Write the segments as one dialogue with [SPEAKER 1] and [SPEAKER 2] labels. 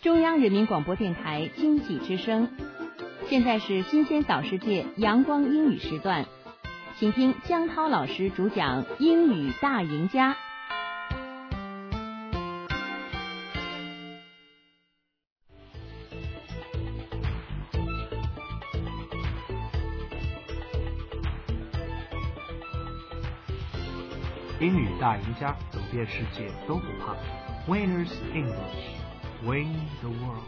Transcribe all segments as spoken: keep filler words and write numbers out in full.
[SPEAKER 1] 中央人民广播电台经济之声，现在是新鲜早世界阳光英语时段，请听江涛老师主讲英语大赢家。
[SPEAKER 2] 英语大赢家，走遍世界都不怕。Winners English, win the world。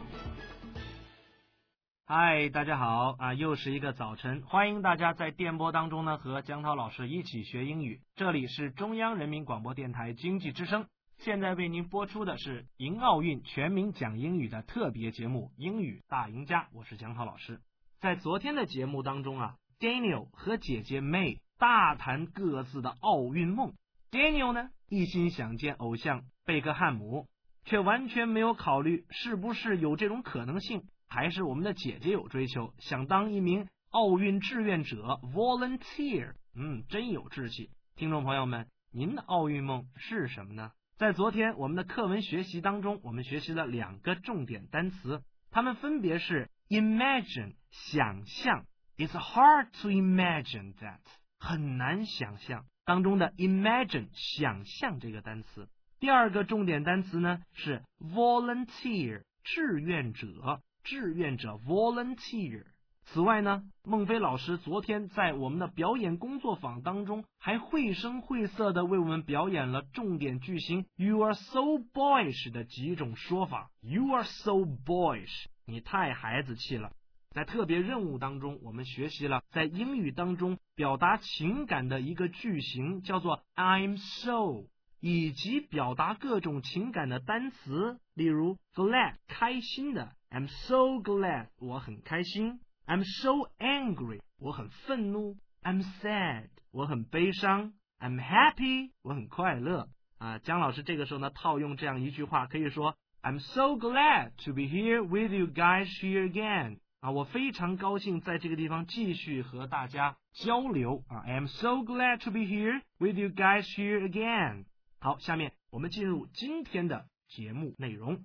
[SPEAKER 2] 嗨，大家好啊！又是一个早晨，欢迎大家在电波当中呢和江涛老师一起学英语。这里是中央人民广播电台经济之声，现在为您播出的是迎奥运全民讲英语的特别节目《英语大赢家》，我是江涛老师。在昨天的节目当中啊 ，Daniel 和姐姐 May 大谈各自的奥运梦。Daniel 呢，一心想见偶像贝克汉姆，却完全没有考虑是不是有这种可能性。还是我们的姐姐有追求，想当一名奥运志愿者 volunteer， 嗯，真有志气。听众朋友们，您的奥运梦是什么呢？在昨天我们的课文学习当中，我们学习了两个重点单词，它们分别是 imagine 想象 It's hard to imagine that 很难想象当中的 imagine 想象这个单词。第二个重点单词呢是 volunteer 志愿者志愿者 volunteer。 此外呢，孟非老师昨天在我们的表演工作坊当中还绘声绘色地为我们表演了重点句型 You are so boyish 的几种说法。 You are so boyish， 你太孩子气了。在特别任务当中，我们学习了在英语当中表达情感的一个句型，叫做 I'm so， 以及表达各种情感的单词，例如 glad 开心的， I'm so glad 我很开心， I'm so angry 我很愤怒， I'm sad 我很悲伤， I'm happy 我很快乐啊。姜老师这个时候呢套用这样一句话，可以说 I'm so glad to be here with you guys here again啊，我非常高兴在这个地方继续和大家交流啊 I am so glad to be here with you guys here again。 好，下面我们进入今天的节目内容。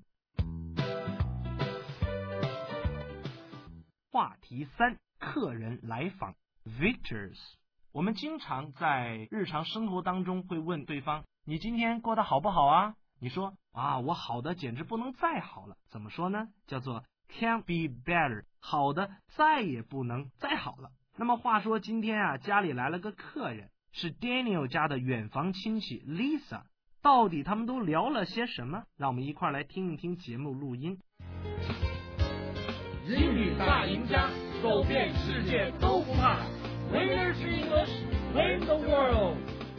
[SPEAKER 2] 话题三，客人来访 visitors。 我们经常在日常生活当中会问对方，你今天过得好不好啊？你说啊，我好的简直不能再好了。怎么说呢？叫做 can't be better， 好的再也不能再好了。那么话说今天啊，家里来了个客人，是 Daniel 家的远房亲戚 Lisa， 到底他们都聊了些什么？让我们一块来听一听节目录音。
[SPEAKER 3] 英语大赢家，走遍世界都不怕。 Winners English, win the world.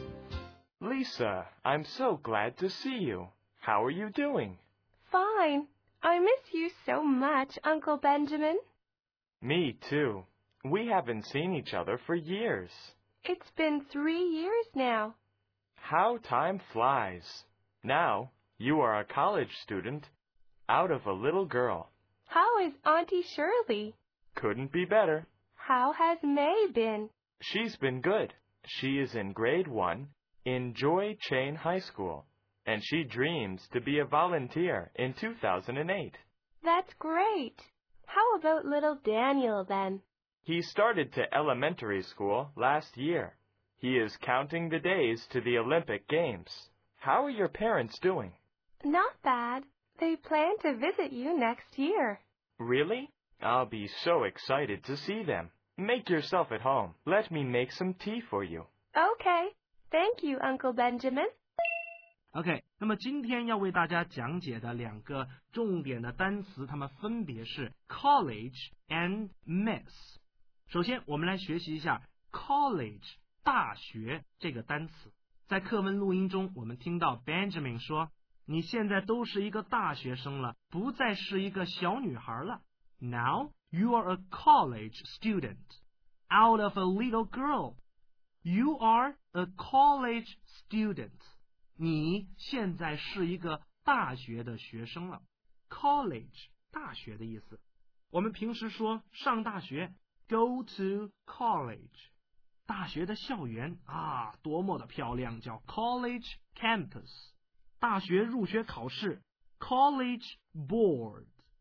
[SPEAKER 4] Lisa, I'm so glad to see you. How are you doing?
[SPEAKER 5] Fine. I miss you so much, Uncle Benjamin.
[SPEAKER 4] Me too. We haven't seen each other for years.
[SPEAKER 5] It's been three years now.
[SPEAKER 4] How time flies. Now, you are a college student, out of a little girl.
[SPEAKER 5] How is Auntie Shirley?
[SPEAKER 4] Couldn't be better.
[SPEAKER 5] How has May been?
[SPEAKER 4] She's been good. She is in grade one in Joy Chain High School, and she dreams to be a volunteer in two thousand eight.
[SPEAKER 5] That's great. How about little Daniel then?
[SPEAKER 4] He started to elementary school last year. He is counting the days to the Olympic Games. How are your parents doing?
[SPEAKER 5] Not bad. They plan to visit you next year.
[SPEAKER 4] Really? I'll be so excited to see them. Make yourself at home. Let me make some tea for you.
[SPEAKER 5] Okay. Thank you, Uncle Benjamin.
[SPEAKER 2] OK， 那么今天要为大家讲解的两个重点的单词，它们分别是 college and miss。 首先我们来学习一下 college 大学这个单词。在课文录音中我们听到 Benjamin 说，你现在都是一个大学生了，不再是一个小女孩了。 Now you are a college student, out of a little girl. You are a college student. 你现在是一个大学的学生了。 College 大学的意思。我们平时说上大学 go to college， 大学的校园啊多么的漂亮，叫 college campus。 大学入学考试 college board，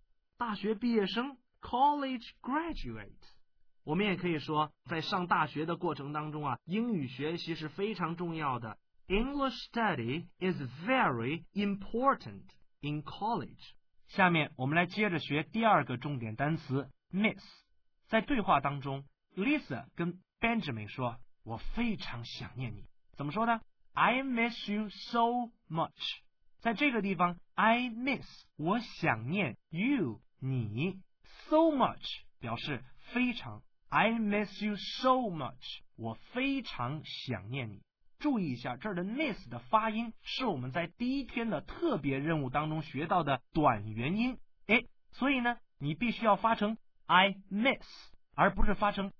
[SPEAKER 2] 大学毕业生 college graduate。我们也可以说，在上大学的过程当中啊，英语学习是非常重要的。English study is very important in college。下面我们来接着学第二个重点单词 miss。在对话当中 ，Lisa 跟 Benjamin 说：“我非常想念你。”怎么说呢 ？I miss you so much。在这个地方 ，I miss 我想念 you 你 so much 表示非常。I miss you so much。我非常想念你。注意一下，这儿的 miss 的发音是我们在第一天的特别任务当中学到的短元音，诶，所以呢，你必须要发成 I miss， 而不是发成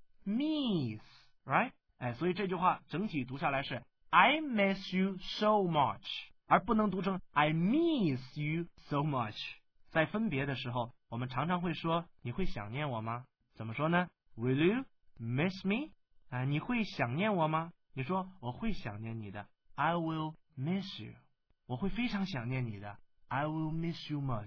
[SPEAKER 2] miss，right？ 哎，所以这句话整体读下来是 I miss you so much， 而不能读成 I miss you so much。在分别的时候，我们常常会说你会想念我吗？怎么说呢？ Will you miss me？ 啊，你会想念我吗？你说我会想念你的 I will miss you。 我会非常想念你的 I will miss you much。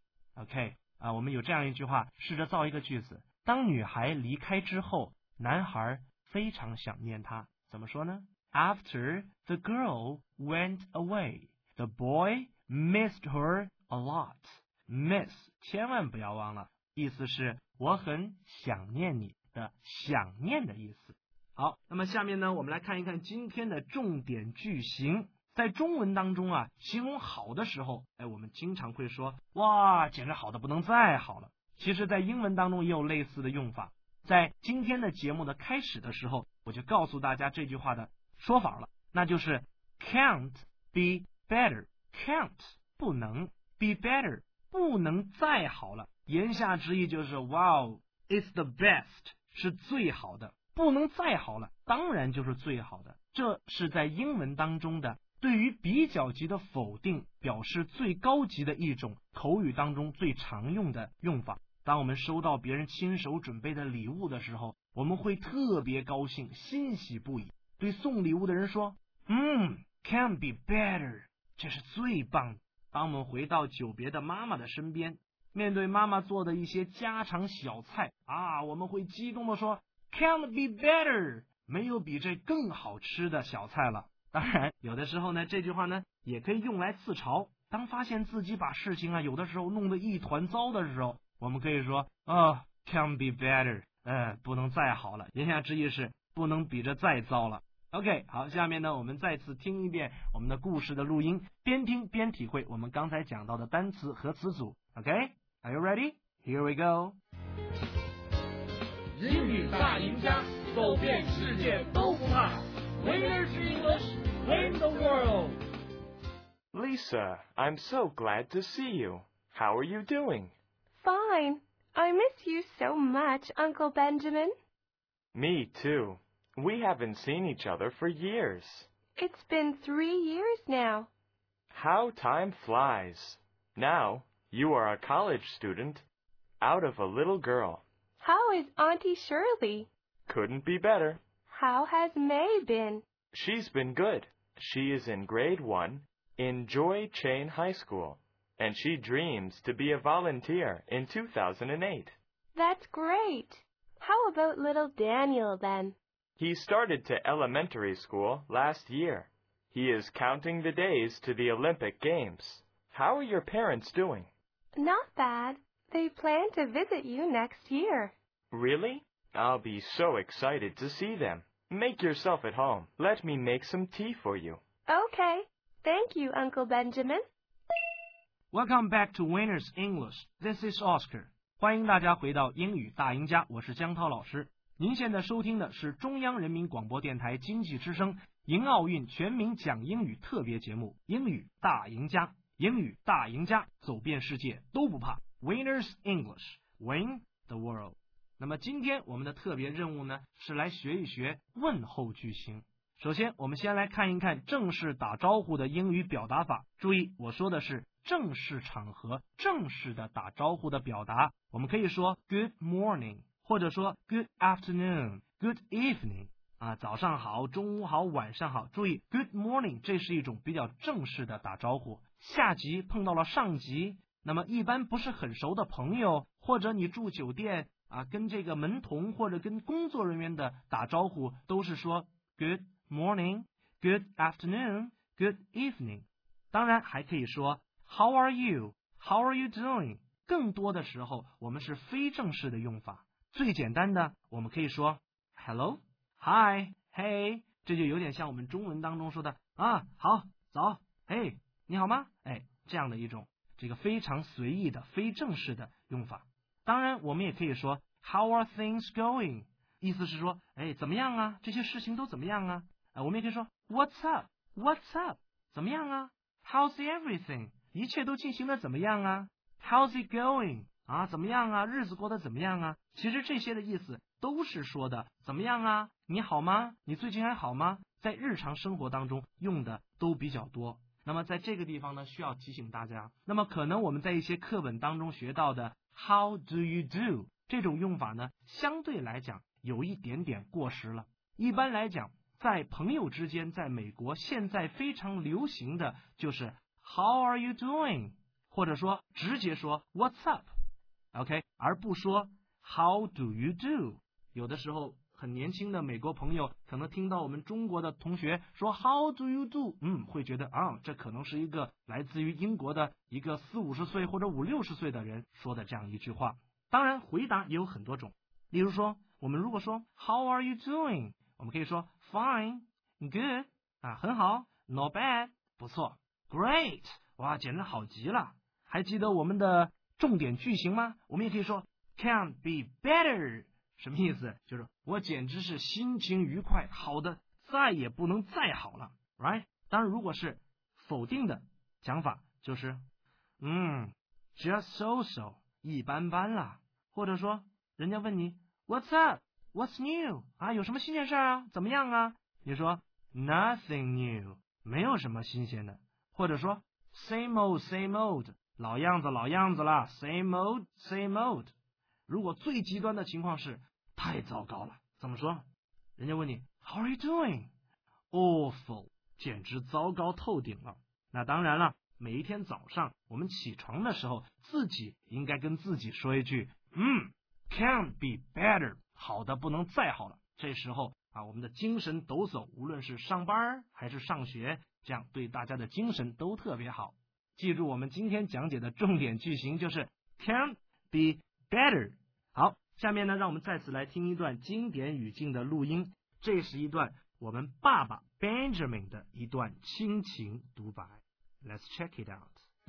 [SPEAKER 2] OK， 啊，我们有这样一句话，试着造一个句子。当女孩离开之后，男孩非常想念她。怎么说呢？ After the girl went away, the boy missed her a lot。 Miss 千万不要忘了，意思是我很想念你的想念的意思。好，那么下面呢，我们来看一看今天的重点句型。在中文当中啊，形容好的时候，哎，我们经常会说，哇，简直好的不能再好了。其实在英文当中也有类似的用法。在今天的节目的开始的时候，我就告诉大家这句话的说法了，那就是 can't be better。can't 不能 be better 不能再好了。言下之意就是 wow it's the best 是最好的，不能再好了，当然就是最好的。这是在英文当中的对于比较级的否定，表示最高级的一种口语当中最常用的用法。当我们收到别人亲手准备的礼物的时候，我们会特别高兴，欣喜不已，对送礼物的人说，嗯 can be better 这是最棒的。当我们回到久别的妈妈的身边，面对妈妈做的一些家常小菜啊，我们会激动的说Can't be better， 没有比这更好吃的小菜了。当然，有的时候呢，这句话呢也可以用来自嘲。当发现自己把事情啊有的时候弄得一团糟的时候，我们可以说哦 ，Can't be better， 呃，不能再好了。言下之意是不能比这再糟了。OK， 好，下面呢我们再次听一遍我们的故事的录音，边听边体会我们刚才讲到的单词和词组。OK，Are you ready? Here we go。
[SPEAKER 3] 英语大赢家，走遍世界都不怕。Winners English, win the world.
[SPEAKER 4] Lisa, I'm so glad to see you. How are you doing?
[SPEAKER 5] Fine. I miss you so much, Uncle Benjamin.
[SPEAKER 4] Me too. We haven't seen each other for years.
[SPEAKER 5] It's been three years now.
[SPEAKER 4] How time flies. Now, you are a college student, out of a little girl.
[SPEAKER 5] How is Auntie Shirley?
[SPEAKER 4] Couldn't be better.
[SPEAKER 5] How has May been?
[SPEAKER 4] She's been good. She is in grade one in Joy Chain High School, and she dreams to be a volunteer in two thousand eight.
[SPEAKER 5] That's great. How about little Daniel then?
[SPEAKER 4] He started to elementary school last year. He is counting the days to the Olympic Games. How are your parents doing?
[SPEAKER 5] Not bad. They plan to visit you next year.
[SPEAKER 4] Really? I'll be so excited to see them. Make yourself at home. Let me make some tea for you.
[SPEAKER 5] Okay. Thank you, Uncle Benjamin.
[SPEAKER 2] Welcome back to Winners English. This is Oscar. 欢迎大家回到英语大赢家，我是江涛老师。您现在收听的是中央人民广播电台经济之声迎奥运全民讲英语特别节目《英语大赢家》。英语大赢家，走遍世界都不怕。Winners English, win the world。那么今天我们的特别任务呢，是来学一学问候句型。首先，我们先来看一看正式打招呼的英语表达法。注意，我说的是正式场合、正式的打招呼的表达。我们可以说 Good morning， 或者说 Good afternoon、Good evening。啊，早上好，中午好，晚上好。注意 Good morning， 这是一种比较正式的打招呼。下级碰到了上级那么一般不是很熟的朋友，或者你住酒店啊，跟这个门童或者跟工作人员的打招呼，都是说 Good morning, Good afternoon, Good evening。当然还可以说 How are you? How are you doing? 更多的时候我们是非正式的用法。最简单的我们可以说 Hello, Hi, Hey， 这就有点像我们中文当中说的啊，好，早，嘿，你好吗？哎，这样的一种这个非常随意的非正式的用法。当然我们也可以说 How are things going？ 意思是说哎，怎么样啊？这些事情都怎么样啊？啊，我们也可以说 What's up? What's up? 怎么样啊？ How's everything？ 一切都进行的怎么样啊？ How's it going？ 啊，怎么样啊？日子过得怎么样啊？其实这些的意思都是说的怎么样啊？你好吗？你最近还好吗？在日常生活当中用的都比较多。那么在这个地方呢，需要提醒大家，那么可能我们在一些课本当中学到的 How do you do 这种用法呢，相对来讲有一点点过时了。一般来讲，在朋友之间，在美国现在非常流行的就是 How are you doing？ 或者说直接说 What's up？ OK， 而不说 How do you do？ 有的时候很年轻的美国朋友可能听到我们中国的同学说 How do you do？ 嗯，会觉得啊，这可能是一个来自于英国的一个四五十岁或者五六十岁的人说的这样一句话。当然回答也有很多种，例如说我们如果说 How are you doing？ 我们可以说 Fine, Good， 啊，很好， Not bad， 不错， Great， 哇，简直好极了。还记得我们的重点句型吗？我们也可以说 Can't be better，什么意思？就是我简直是心情愉快，好的再也不能再好了 ，right？ 当然，如果是否定的讲法，就是嗯 ，just so so， 一般般啦。或者说，人家问你 What's up? What's new？ 啊，有什么新鲜事啊？怎么样啊？你说 Nothing new， 没有什么新鲜的。或者说 Same old, same old， 老样子老样子啦 ，Same old, same old。如果最极端的情况是太糟糕了，怎么说？人家问你 How are you doing？ Awful， 简直糟糕透顶了。那当然了，每一天早上我们起床的时候，自己应该跟自己说一句嗯 Can't be better， 好的不能再好了。这时候啊，我们的精神抖擞，无论是上班还是上学，这样对大家的精神都特别好。记住我们今天讲解的重点句型就是 Can't be better。好，下面呢，让我们再次来听一段经典语境的录音。这是一段我们爸爸 Benjamin 的一段亲情独白。Let's check it out。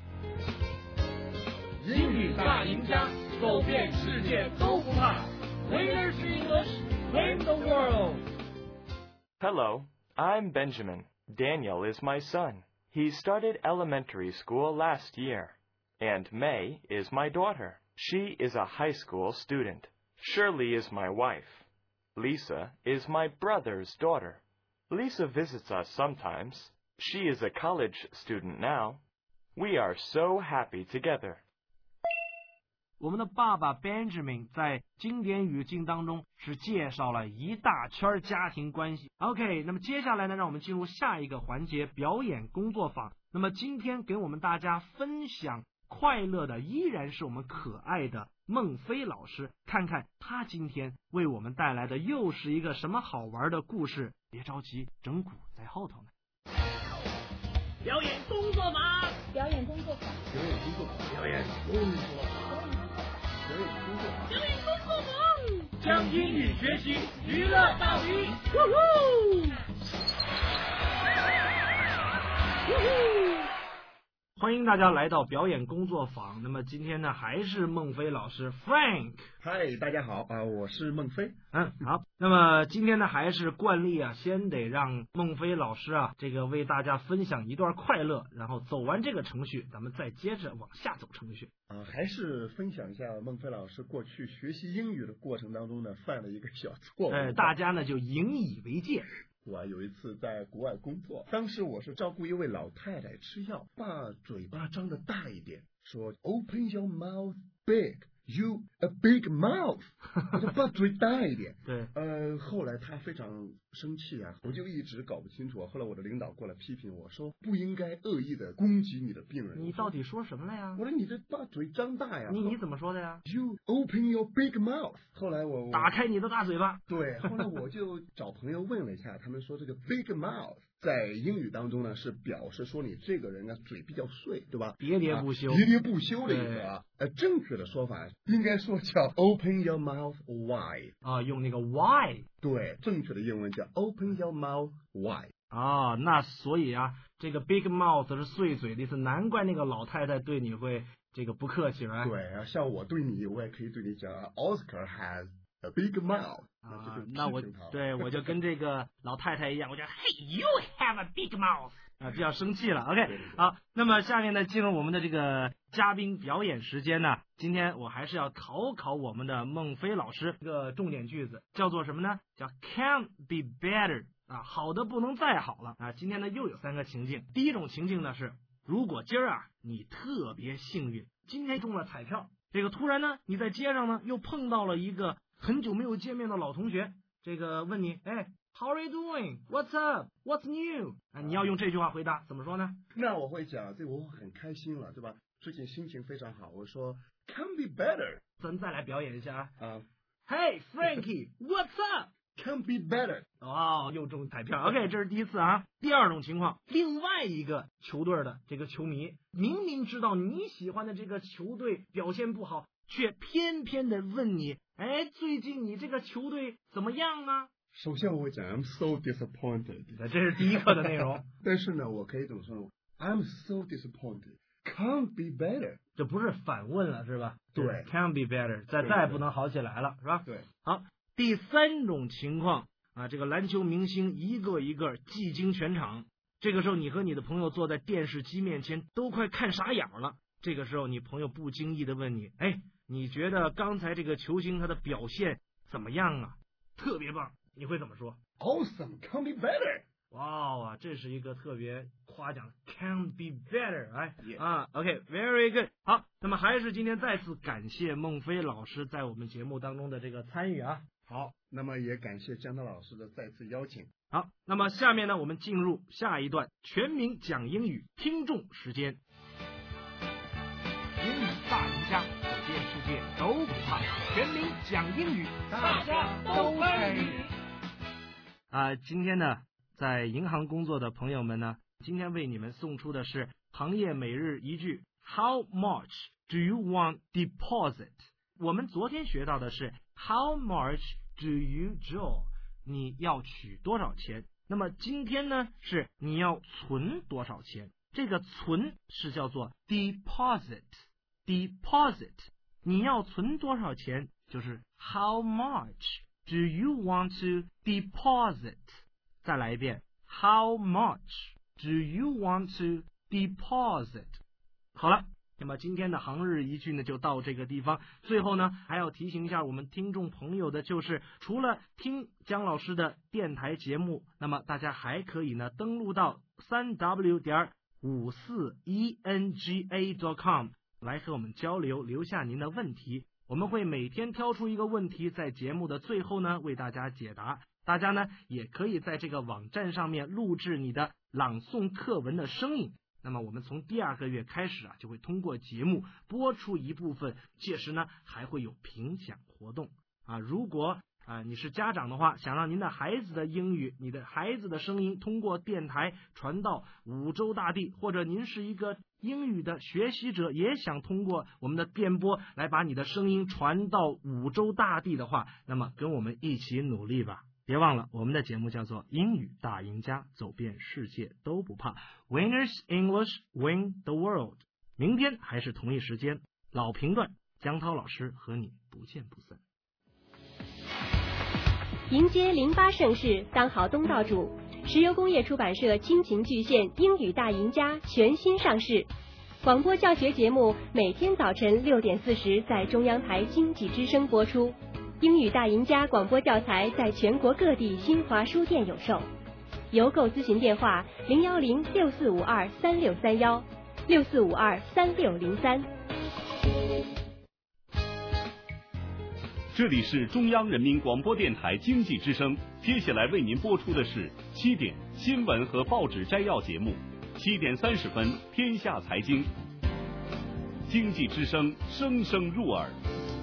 [SPEAKER 3] 英语大赢家，走遍世界都不怕。Winners English, win the world.
[SPEAKER 4] Hello, I'm Benjamin. Daniel is my son. He started elementary school last year. And May is my daughter. She is a high school student. Shirley is my wife. Lisa is my brother's daughter. Lisa visits us sometimes. She is a college student now. We are so happy together.
[SPEAKER 2] 我们的爸爸 Benjamin 在经典语境当中是介绍了一大圈家庭关系。OK， 那么接下来呢，让我们进入下一个环节，表演工作坊。那么今天给我们大家分享快乐的依然是我们可爱的孟非老师，看看他今天为我们带来的又是一个什么好玩的故事。别着急，整蛊在后头呢。
[SPEAKER 3] 表演工作坊，
[SPEAKER 1] 表演工作坊，
[SPEAKER 3] 表演工作坊，表演工作坊，表演工作坊，表演工作坊，将英语学习娱乐到底。呜呼！
[SPEAKER 2] 呜呼！欢迎大家来到表演工作坊。那么今天呢，还是孟非老师 Frank。
[SPEAKER 6] 嗨，大家好啊、呃，我是孟非。
[SPEAKER 2] 嗯，好。那么今天呢，还是惯例啊，先得让孟非老师啊，这个为大家分享一段快乐，然后走完这个程序，咱们再接着往下走程序。
[SPEAKER 6] 啊、呃，还是分享一下孟非老师过去学习英语的过程当中呢，犯了一个小错误。
[SPEAKER 2] 呃，大家呢就引以为戒。
[SPEAKER 6] 我有一次在国外工作，当时我是照顾一位老太太吃药，把嘴巴张得大一点，说 Open your mouth big， You a big mouth， 我就把嘴大一点。
[SPEAKER 2] 对，
[SPEAKER 6] 呃，后来他非常生气啊，我就一直搞不清楚。后来我的领导过来批评我说，不应该恶意的攻击你的病人。
[SPEAKER 2] 你到底说什么了呀？
[SPEAKER 6] 我说你这把嘴张大呀。
[SPEAKER 2] 你你怎么说的呀
[SPEAKER 6] ？You open your big mouth。后来我
[SPEAKER 2] 打开你的大嘴巴。
[SPEAKER 6] 对，后来我就找朋友问了一下，他们说这个 big mouth 在英语当中呢是表示说你这个人啊嘴比较碎，对吧？
[SPEAKER 2] 喋喋不休，
[SPEAKER 6] 啊、喋喋不休的意思啊。呃，正确的说法应该说叫 open your mouth wide
[SPEAKER 2] 啊，用那个 wide。
[SPEAKER 6] 对，正确的英文叫 open your mouth wide
[SPEAKER 2] 啊。那所以啊，这个 big mouth 是碎嘴的意思，难怪那个老太太对你会这个不客气了。
[SPEAKER 6] 对啊，像我对你，我也可以对你讲 Oscar has a big mouth。
[SPEAKER 2] 啊，那我对我就跟这个老太太一样，我就 Hey you have a big mouth 啊，比较生气了。OK， 好，那么下面呢进入我们的这个嘉宾表演时间呢，今天我还是要考考我们的孟非老师一个重点句子，叫做什么呢？叫 Can't be better 啊，好的不能再好了啊。今天呢又有三个情境，第一种情境呢是，如果今儿啊你特别幸运，今天中了彩票，这个突然呢你在街上呢又碰到了一个很久没有见面的老同学，这个问你，哎 ，How are you doing? What's up? What's new? 啊，你要用这句话回答，怎么说呢？
[SPEAKER 6] 那我会讲，这我很开心了，对吧？最近心情非常好，我说 Can be better。
[SPEAKER 2] 咱再来表演一下啊。
[SPEAKER 6] 啊
[SPEAKER 2] Hey Frankie, what's up?
[SPEAKER 6] Can be better。
[SPEAKER 2] 哦，又中彩票。OK， 这是第一次啊。第二种情况，另外一个球队的这个球迷，明明知道你喜欢的这个球队表现不好，却偏偏的问你，哎，最近你这个球队怎么样啊？
[SPEAKER 6] 首先我会讲 I'm so disappointed，
[SPEAKER 2] 这是第一课的内容。
[SPEAKER 6] 但是呢，我可以怎么说呢 ？I'm so disappointed, can't be better。
[SPEAKER 2] 这不是反问了是吧？
[SPEAKER 6] 对
[SPEAKER 2] ，can't be better， 再再不能好起来了是吧？
[SPEAKER 6] 对。
[SPEAKER 2] 好，第三种情况啊，这个篮球明星一个一个技惊全场，这个时候你和你的朋友坐在电视机面前，都快看傻眼了。这个时候你朋友不经意的问你，哎，你觉得刚才这个球星他的表现怎么样啊？特别棒，你会怎么说
[SPEAKER 6] ？Awesome, can't be better。
[SPEAKER 2] 哇哇，这是一个特别夸奖 ，can't be better， 哎
[SPEAKER 6] yeah.
[SPEAKER 2] 啊 ，OK，very good。好，那么还是今天再次感谢孟非老师在我们节目当中的这个参与啊。
[SPEAKER 6] 好，那么也感谢江涛老师的再次邀请。
[SPEAKER 2] 好，那么下面呢，我们进入下一段全民讲英语听众时间。英语大赢家，走遍世界都不怕。全民讲英语，大家都参与。啊，今天呢，在银行工作的朋友们呢，今天为你们送出的是行业每日一句 How much do you want deposit？ 我们昨天学到的是 How much do you draw？ 你要取多少钱？那么今天呢，是你要存多少钱？这个存是叫做 deposit。deposit， 你要存多少钱？就是 How much do you want to deposit？ 再来一遍 How much do you want to deposit？ 好了，那么今天的行日一句呢就到这个地方。最后呢还要提醒一下我们听众朋友的，就是除了听姜老师的电台节目，那么大家还可以呢登录到 三 w 点五四 e n g a 点 com 来和我们交流，留下您的问题。我们会每天挑出一个问题，在节目的最后呢为大家解答。大家呢也可以在这个网站上面录制你的朗诵课文的声音。那么我们从第二个月开始啊，就会通过节目播出一部分，届时呢还会有评奖活动啊。如果啊你是家长的话，想让您的孩子的英语、你的孩子的声音通过电台传到五洲大地，或者您是一个英语的学习者，也想通过我们的电波来把你的声音传到五洲大地的话，那么跟我们一起努力吧。别忘了，我们的节目叫做英语大赢家，走遍世界都不怕。Winners English win the world。明天还是同一时间，老评段姜涛老师和你不见不散。
[SPEAKER 7] 迎接零八盛世，当好东道主。石油工业出版社亲情巨献《英语大赢家》全新上市。广播教学节目每天早晨六点四十在中央台经济之声播出。英语大赢家广播教材在全国各地新华书店有售，邮购咨询电话零幺零六四五二三六三幺六四五二三六零三。
[SPEAKER 8] 这里是中央人民广播电台经济之声，接下来为您播出的是七点新闻和报纸摘要节目，七点三十分天下财经，经济之声声声入耳。